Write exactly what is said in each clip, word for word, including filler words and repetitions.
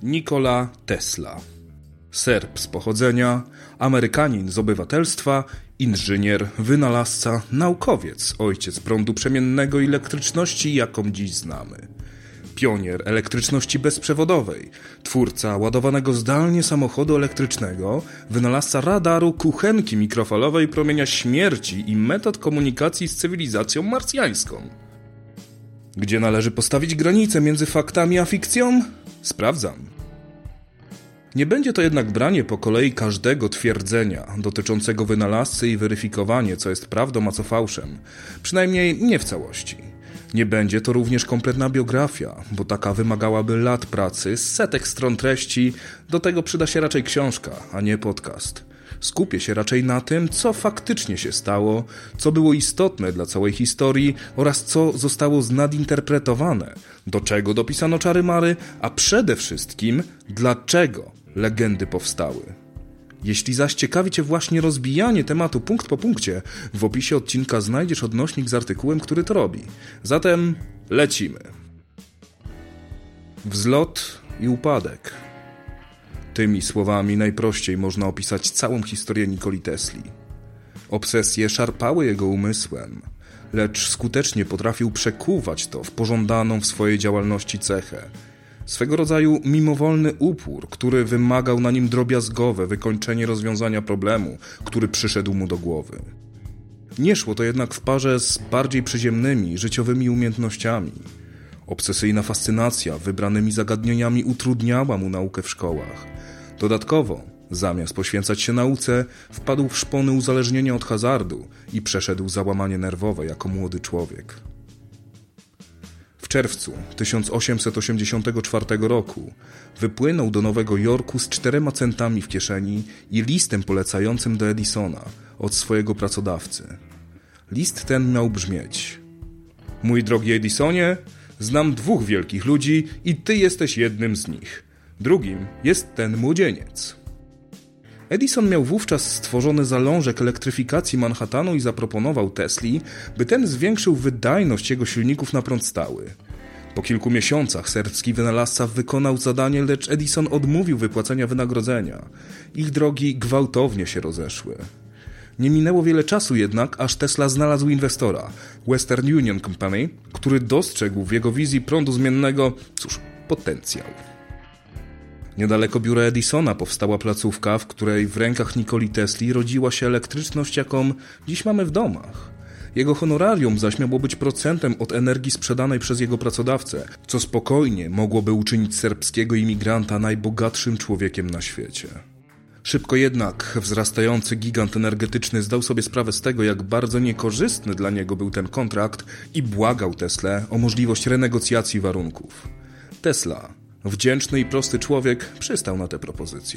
Nikola Tesla. Serb z pochodzenia, Amerykanin z obywatelstwa, inżynier, wynalazca, naukowiec, ojciec prądu przemiennego i elektryczności, jaką dziś znamy. Pionier elektryczności bezprzewodowej, twórca ładowanego zdalnie samochodu elektrycznego, wynalazca radaru, kuchenki mikrofalowej, promienia śmierci i metod komunikacji z cywilizacją marsjańską. Gdzie należy postawić granicę między faktami a fikcją? Sprawdzam. Nie będzie to jednak branie po kolei każdego twierdzenia dotyczącego wynalazcy i weryfikowanie, co jest prawdą, a co fałszem. Przynajmniej nie w całości. Nie będzie to również kompletna biografia, bo taka wymagałaby lat pracy, setek stron treści, do tego przyda się raczej książka, a nie podcast. Skupię się raczej na tym, co faktycznie się stało, co było istotne dla całej historii oraz co zostało znadinterpretowane, do czego dopisano czary-mary, a przede wszystkim dlaczego legendy powstały. Jeśli zaś ciekawi Cię właśnie rozbijanie tematu punkt po punkcie, w opisie odcinka znajdziesz odnośnik z artykułem, który to robi. Zatem lecimy. Wzlot i upadek. Tymi słowami najprościej można opisać całą historię Nikoli Tesli. Obsesje szarpały jego umysłem, lecz skutecznie potrafił przekuwać to w pożądaną w swojej działalności cechę. Swego rodzaju mimowolny upór, który wymagał na nim drobiazgowe wykończenie rozwiązania problemu, który przyszedł mu do głowy. Nie szło to jednak w parze z bardziej przyziemnymi, życiowymi umiejętnościami. Obsesyjna fascynacja wybranymi zagadnieniami utrudniała mu naukę w szkołach. Dodatkowo, zamiast poświęcać się nauce, wpadł w szpony uzależnienia od hazardu i przeszedł załamanie nerwowe jako młody człowiek. W czerwcu tysiąc osiemset osiemdziesiątego czwartego roku wypłynął do Nowego Jorku z czterema centami w kieszeni i listem polecającym do Edisona od swojego pracodawcy. List ten miał brzmieć: Mój drogi Edisonie, znam dwóch wielkich ludzi i ty jesteś jednym z nich. Drugim jest ten młodzieniec. Edison miał wówczas stworzony zalążek elektryfikacji Manhattanu i zaproponował Tesli, by ten zwiększył wydajność jego silników na prąd stały. Po kilku miesiącach serbski wynalazca wykonał zadanie, lecz Edison odmówił wypłacenia wynagrodzenia. Ich drogi gwałtownie się rozeszły. Nie minęło wiele czasu jednak, aż Tesla znalazł inwestora, Western Union Company, który dostrzegł w jego wizji prądu zmiennego, cóż, potencjał. Niedaleko biura Edisona powstała placówka, w której w rękach Nikoli Tesli rodziła się elektryczność, jaką dziś mamy w domach. Jego honorarium zaś miało być procentem od energii sprzedanej przez jego pracodawcę, co spokojnie mogłoby uczynić serbskiego imigranta najbogatszym człowiekiem na świecie. Szybko jednak wzrastający gigant energetyczny zdał sobie sprawę z tego, jak bardzo niekorzystny dla niego był ten kontrakt i błagał Teslę o możliwość renegocjacji warunków. Tesla, wdzięczny i prosty człowiek, przystał na tę propozycję.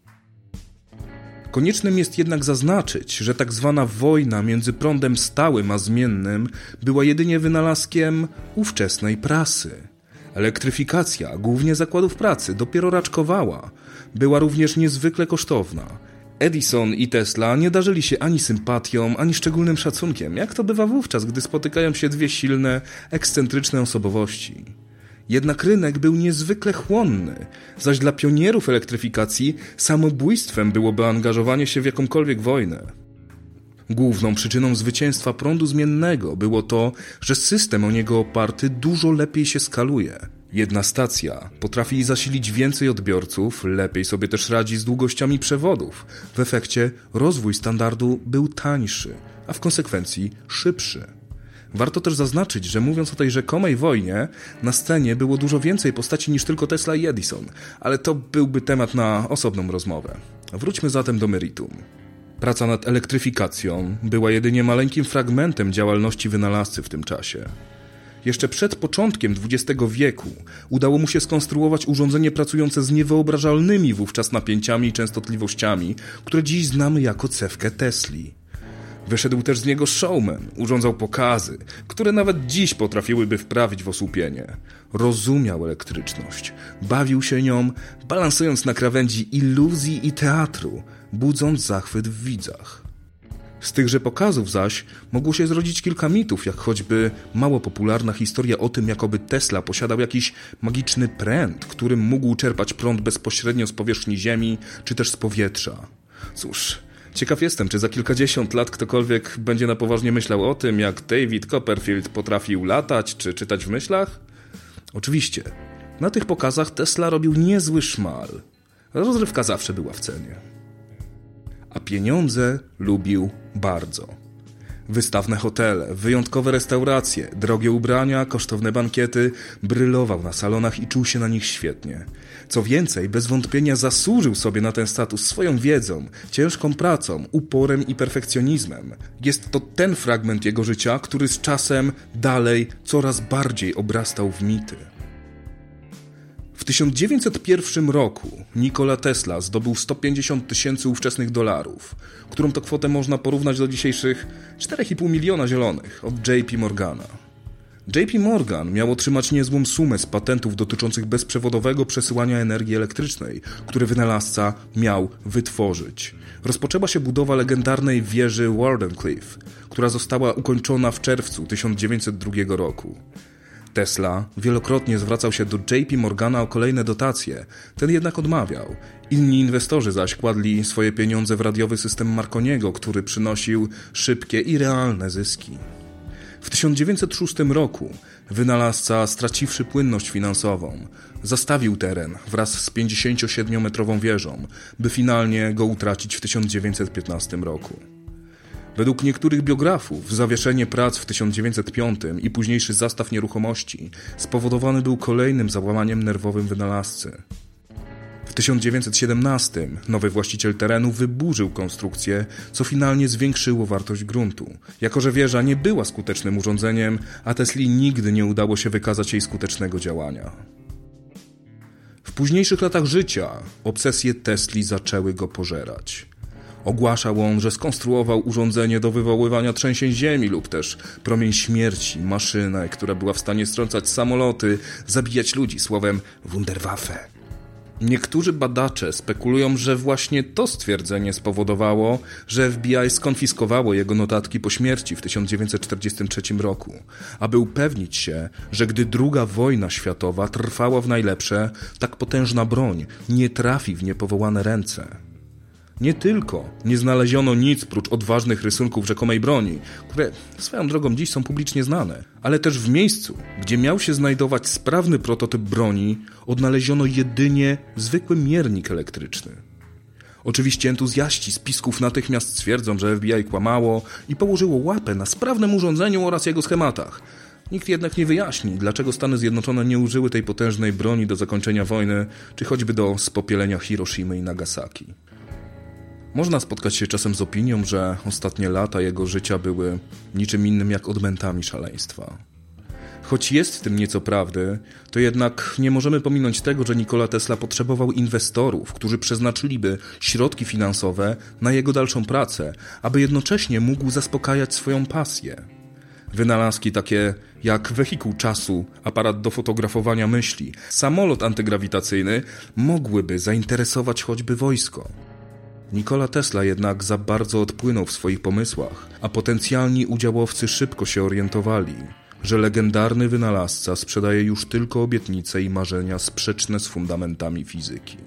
Koniecznym jest jednak zaznaczyć, że tak zwana wojna między prądem stałym a zmiennym była jedynie wynalazkiem ówczesnej prasy. Elektryfikacja, głównie zakładów pracy, dopiero raczkowała. Była również niezwykle kosztowna. Edison i Tesla nie darzyli się ani sympatią, ani szczególnym szacunkiem, jak to bywa wówczas, gdy spotykają się dwie silne, ekscentryczne osobowości. Jednak rynek był niezwykle chłonny, zaś dla pionierów elektryfikacji samobójstwem byłoby angażowanie się w jakąkolwiek wojnę. Główną przyczyną zwycięstwa prądu zmiennego było to, że system o niego oparty dużo lepiej się skaluje. Jedna stacja potrafi zasilić więcej odbiorców, lepiej sobie też radzi z długościami przewodów. W efekcie rozwój standardu był tańszy, a w konsekwencji szybszy. Warto też zaznaczyć, że mówiąc o tej rzekomej wojnie, na scenie było dużo więcej postaci niż tylko Tesla i Edison, ale to byłby temat na osobną rozmowę. Wróćmy zatem do meritum. Praca nad elektryfikacją była jedynie maleńkim fragmentem działalności wynalazcy w tym czasie. Jeszcze przed początkiem dwudziestego wieku udało mu się skonstruować urządzenie pracujące z niewyobrażalnymi wówczas napięciami i częstotliwościami, które dziś znamy jako cewkę Tesli. Wyszedł też z niego showman, urządzał pokazy, które nawet dziś potrafiłyby wprawić w osłupienie. Rozumiał elektryczność, bawił się nią, balansując na krawędzi iluzji i teatru, budząc zachwyt w widzach. Z tychże pokazów zaś mogło się zrodzić kilka mitów, jak choćby mało popularna historia o tym, jakoby Tesla posiadał jakiś magiczny pręt, którym mógł czerpać prąd bezpośrednio z powierzchni Ziemi, czy też z powietrza. Cóż, ciekaw jestem, czy za kilkadziesiąt lat ktokolwiek będzie na poważnie myślał o tym, jak David Copperfield potrafił latać, czy czytać w myślach? Oczywiście, na tych pokazach Tesla robił niezły szmal. Rozrywka zawsze była w cenie. A pieniądze lubił bardzo. Wystawne hotele, wyjątkowe restauracje, drogie ubrania, kosztowne bankiety, brylował na salonach i czuł się na nich świetnie. Co więcej, bez wątpienia zasłużył sobie na ten status swoją wiedzą, ciężką pracą, uporem i perfekcjonizmem. Jest to ten fragment jego życia, który z czasem dalej coraz bardziej obrastał w mity. W tysiąc dziewięćset pierwszym roku Nikola Tesla zdobył sto pięćdziesiąt tysięcy ówczesnych dolarów, którą to kwotę można porównać do dzisiejszych cztery i pół miliona zielonych od J P Morgana. J P Morgan miał otrzymać niezłą sumę z patentów dotyczących bezprzewodowego przesyłania energii elektrycznej, który wynalazca miał wytworzyć. Rozpoczęła się budowa legendarnej wieży Wardenclyffe, która została ukończona w czerwcu tysiąc dziewięćset drugiego roku. Tesla wielokrotnie zwracał się do J P Morgana o kolejne dotacje, ten jednak odmawiał. Inni inwestorzy zaś kładli swoje pieniądze w radiowy system Marconiego, który przynosił szybkie i realne zyski. W tysiąc dziewięćset szóstym roku wynalazca, straciwszy płynność finansową, zastawił teren wraz z pięćdziesięciosiedmiometrową wieżą, by finalnie go utracić w tysiąc dziewięćset piętnastym roku. Według niektórych biografów zawieszenie prac w tysiąc dziewięćset piątym i późniejszy zastaw nieruchomości spowodowany był kolejnym załamaniem nerwowym wynalazcy. W tysiąc dziewięćset siedemnastym nowy właściciel terenu wyburzył konstrukcję, co finalnie zwiększyło wartość gruntu. Jako że wieża nie była skutecznym urządzeniem, a Tesli nigdy nie udało się wykazać jej skutecznego działania. W późniejszych latach życia obsesje Tesli zaczęły go pożerać. Ogłaszał on, że skonstruował urządzenie do wywoływania trzęsień ziemi lub też promień śmierci, maszynę, która była w stanie strącać samoloty, zabijać ludzi, słowem Wunderwaffe. Niektórzy badacze spekulują, że właśnie to stwierdzenie spowodowało, że F B I skonfiskowało jego notatki po śmierci w tysiąc dziewięćset czterdziestym trzecim roku, aby upewnić się, że gdy druga wojna światowa trwała w najlepsze, tak potężna broń nie trafi w niepowołane ręce. Nie tylko nie znaleziono nic prócz odważnych rysunków rzekomej broni, które swoją drogą dziś są publicznie znane, ale też w miejscu, gdzie miał się znajdować sprawny prototyp broni, odnaleziono jedynie zwykły miernik elektryczny. Oczywiście entuzjaści spisków natychmiast stwierdzą, że F B I kłamało i położyło łapę na sprawnym urządzeniu oraz jego schematach. Nikt jednak nie wyjaśni, dlaczego Stany Zjednoczone nie użyły tej potężnej broni do zakończenia wojny, czy choćby do spopielenia Hiroshimy i Nagasaki. Można spotkać się czasem z opinią, że ostatnie lata jego życia były niczym innym jak odmętami szaleństwa. Choć jest w tym nieco prawdy, to jednak nie możemy pominąć tego, że Nikola Tesla potrzebował inwestorów, którzy przeznaczyliby środki finansowe na jego dalszą pracę, aby jednocześnie mógł zaspokajać swoją pasję. Wynalazki takie jak wehikuł czasu, aparat do fotografowania myśli, samolot antygrawitacyjny mogłyby zainteresować choćby wojsko. Nikola Tesla jednak za bardzo odpłynął w swoich pomysłach, a potencjalni udziałowcy szybko się orientowali, że legendarny wynalazca sprzedaje już tylko obietnice i marzenia sprzeczne z fundamentami fizyki.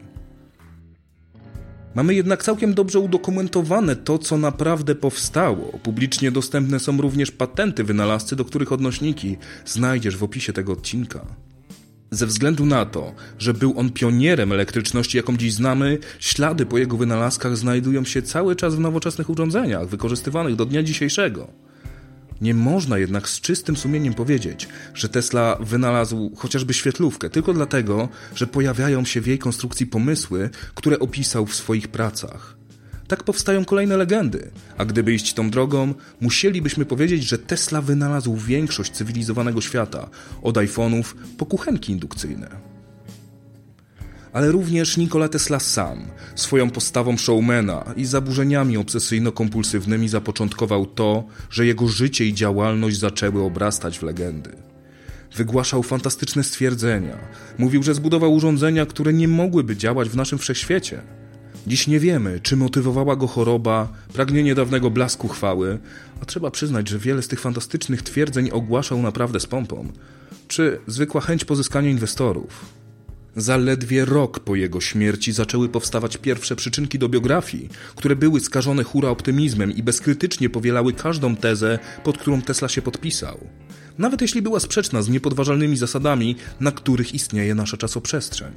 Mamy jednak całkiem dobrze udokumentowane to, co naprawdę powstało. Publicznie dostępne są również patenty wynalazcy, do których odnośniki znajdziesz w opisie tego odcinka. Ze względu na to, że był on pionierem elektryczności, jaką dziś znamy, ślady po jego wynalazkach znajdują się cały czas w nowoczesnych urządzeniach, wykorzystywanych do dnia dzisiejszego. Nie można jednak z czystym sumieniem powiedzieć, że Tesla wynalazł chociażby świetlówkę, tylko dlatego, że pojawiają się w jej konstrukcji pomysły, które opisał w swoich pracach. Tak powstają kolejne legendy, a gdyby iść tą drogą, musielibyśmy powiedzieć, że Tesla wynalazł większość cywilizowanego świata, od iPhone'ów po kuchenki indukcyjne. Ale również Nikola Tesla sam, swoją postawą showmana i zaburzeniami obsesyjno-kompulsywnymi zapoczątkował to, że jego życie i działalność zaczęły obrastać w legendy. Wygłaszał fantastyczne stwierdzenia, mówił, że zbudował urządzenia, które nie mogłyby działać w naszym wszechświecie. Dziś nie wiemy, czy motywowała go choroba, pragnienie dawnego blasku chwały, a trzeba przyznać, że wiele z tych fantastycznych twierdzeń ogłaszał naprawdę z pompą, czy zwykła chęć pozyskania inwestorów. Zaledwie rok po jego śmierci zaczęły powstawać pierwsze przyczynki do biografii, które były skażone hura optymizmem i bezkrytycznie powielały każdą tezę, pod którą Tesla się podpisał. Nawet jeśli była sprzeczna z niepodważalnymi zasadami, na których istnieje nasza czasoprzestrzeń.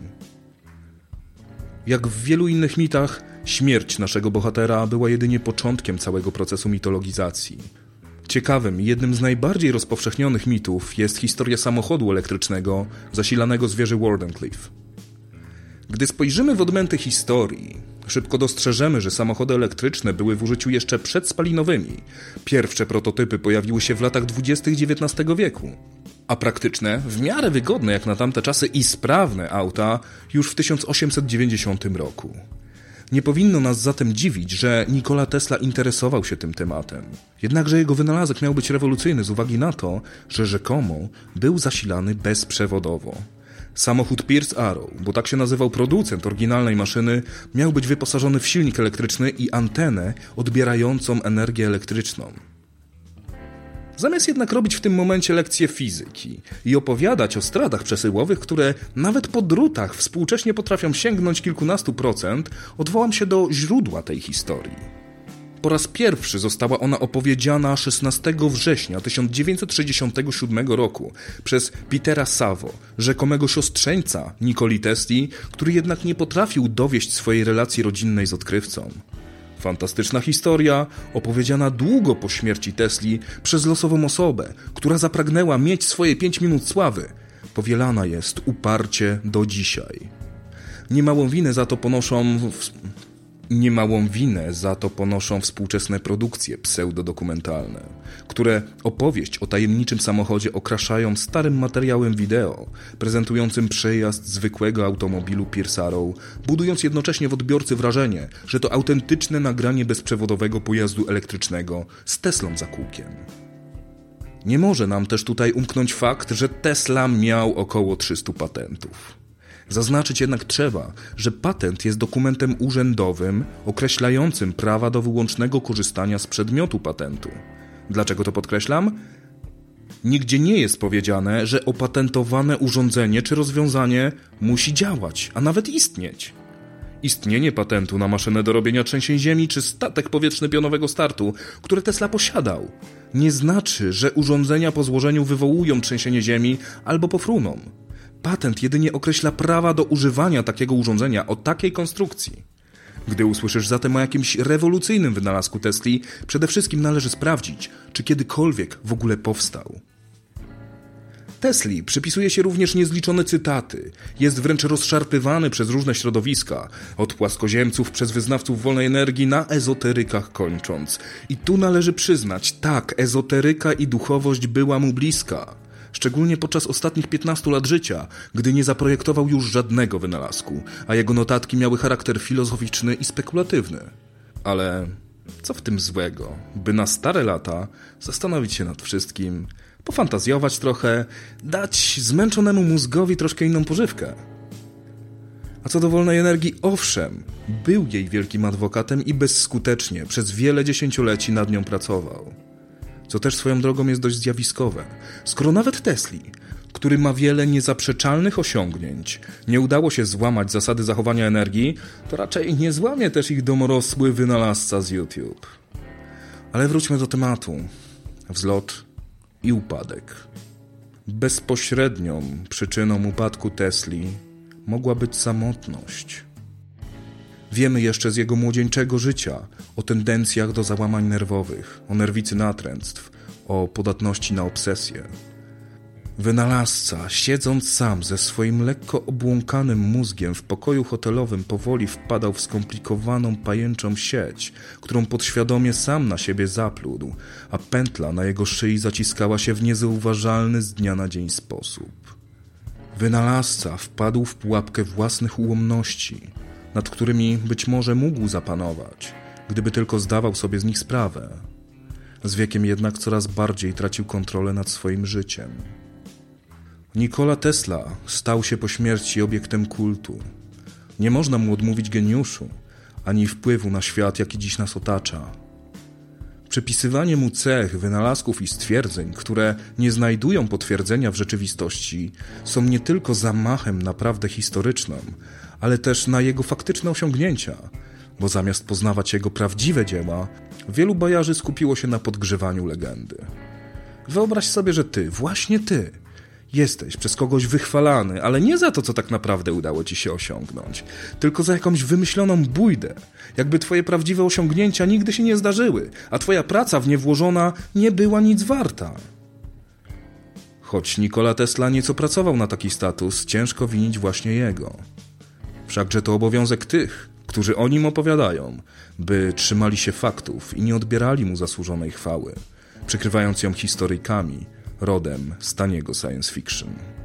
Jak w wielu innych mitach, śmierć naszego bohatera była jedynie początkiem całego procesu mitologizacji. Ciekawym i jednym z najbardziej rozpowszechnionych mitów jest historia samochodu elektrycznego zasilanego z wieży Wardenclyffe. Gdy spojrzymy w odmęty historii, szybko dostrzeżemy, że samochody elektryczne były w użyciu jeszcze przedspalinowymi. Pierwsze prototypy pojawiły się w latach dwudziestych dziewiętnastego wieku, a praktyczne, w miarę wygodne jak na tamte czasy i sprawne auta już w tysiąc osiemset dziewięćdziesiątym roku. Nie powinno nas zatem dziwić, że Nikola Tesla interesował się tym tematem. Jednakże jego wynalazek miał być rewolucyjny z uwagi na to, że rzekomo był zasilany bezprzewodowo. Samochód Pierce Arrow, bo tak się nazywał producent oryginalnej maszyny, miał być wyposażony w silnik elektryczny i antenę odbierającą energię elektryczną. Zamiast jednak robić w tym momencie lekcje fizyki i opowiadać o stratach przesyłowych, które nawet po drutach współcześnie potrafią sięgnąć kilkunastu procent, odwołam się do źródła tej historii. Po raz pierwszy została ona opowiedziana szesnastego września tysiąc dziewięćset sześćdziesiątego siódmego roku przez Petera Savo, rzekomego siostrzeńca Nikoli Tesli, który jednak nie potrafił dowieść swojej relacji rodzinnej z odkrywcą. Fantastyczna historia, opowiedziana długo po śmierci Tesli przez losową osobę, która zapragnęła mieć swoje pięć minut sławy, powielana jest uparcie do dzisiaj. Niemałą winę za to ponoszą... W... Niemałą winę za to ponoszą współczesne produkcje pseudodokumentalne, które opowieść o tajemniczym samochodzie okraszają starym materiałem wideo, prezentującym przejazd zwykłego automobilu Pierce Arrow, budując jednocześnie w odbiorcy wrażenie, że to autentyczne nagranie bezprzewodowego pojazdu elektrycznego z Teslą za kółkiem. Nie może nam też tutaj umknąć fakt, że Tesla miał około trzystu patentów. Zaznaczyć jednak trzeba, że patent jest dokumentem urzędowym określającym prawa do wyłącznego korzystania z przedmiotu patentu. Dlaczego to podkreślam? Nigdzie nie jest powiedziane, że opatentowane urządzenie czy rozwiązanie musi działać, a nawet istnieć. Istnienie patentu na maszynę do robienia trzęsień ziemi czy statek powietrzny pionowego startu, które Tesla posiadał, nie znaczy, że urządzenia po złożeniu wywołują trzęsienie ziemi albo pofruną. Patent jedynie określa prawa do używania takiego urządzenia o takiej konstrukcji. Gdy usłyszysz zatem o jakimś rewolucyjnym wynalazku Tesli, przede wszystkim należy sprawdzić, czy kiedykolwiek w ogóle powstał. Tesli przypisuje się również niezliczone cytaty, jest wręcz rozszarpywany przez różne środowiska, od płaskoziemców przez wyznawców wolnej energii na ezoterykach kończąc. I tu należy przyznać, tak, ezoteryka i duchowość była mu bliska. Szczególnie podczas ostatnich piętnastu lat życia, gdy nie zaprojektował już żadnego wynalazku, a jego notatki miały charakter filozoficzny i spekulatywny. Ale co w tym złego, by na stare lata zastanowić się nad wszystkim, pofantazjować trochę, dać zmęczonemu mózgowi troszkę inną pożywkę? A co do wolnej energii, owszem, był jej wielkim adwokatem i bezskutecznie przez wiele dziesięcioleci nad nią pracował. Co też swoją drogą jest dość zjawiskowe. Skoro nawet Tesli, który ma wiele niezaprzeczalnych osiągnięć, nie udało się złamać zasady zachowania energii, to raczej nie złamie też ich domorosły wynalazca z YouTube. Ale wróćmy do tematu. Wzlot i upadek. Bezpośrednią przyczyną upadku Tesli mogła być samotność. Wiemy jeszcze z jego młodzieńczego życia o tendencjach do załamań nerwowych, o nerwicy natręctw, o podatności na obsesję. Wynalazca, siedząc sam ze swoim lekko obłąkanym mózgiem w pokoju hotelowym, powoli wpadał w skomplikowaną pajęczą sieć, którą podświadomie sam na siebie zaplódł, a pętla na jego szyi zaciskała się w niezauważalny z dnia na dzień sposób. Wynalazca wpadł w pułapkę własnych ułomności, nad którymi być może mógł zapanować, gdyby tylko zdawał sobie z nich sprawę. Z wiekiem jednak coraz bardziej tracił kontrolę nad swoim życiem. Nikola Tesla stał się po śmierci obiektem kultu. Nie można mu odmówić geniuszu, ani wpływu na świat, jaki dziś nas otacza. Przypisywanie mu cech, wynalazków i stwierdzeń, które nie znajdują potwierdzenia w rzeczywistości, są nie tylko zamachem na prawdę historyczną, ale też na jego faktyczne osiągnięcia, bo zamiast poznawać jego prawdziwe dzieła, wielu bajarzy skupiło się na podgrzewaniu legendy. Wyobraź sobie, że ty, właśnie ty, jesteś przez kogoś wychwalany, ale nie za to, co tak naprawdę udało ci się osiągnąć, tylko za jakąś wymyśloną bójdę, jakby twoje prawdziwe osiągnięcia nigdy się nie zdarzyły, a twoja praca w nie włożona nie była nic warta. Choć Nikola Tesla nieco pracował na taki status, ciężko winić właśnie jego. Wszakże to obowiązek tych, którzy o nim opowiadają, by trzymali się faktów i nie odbierali mu zasłużonej chwały, przykrywając ją historyjkami rodem z taniego science fiction.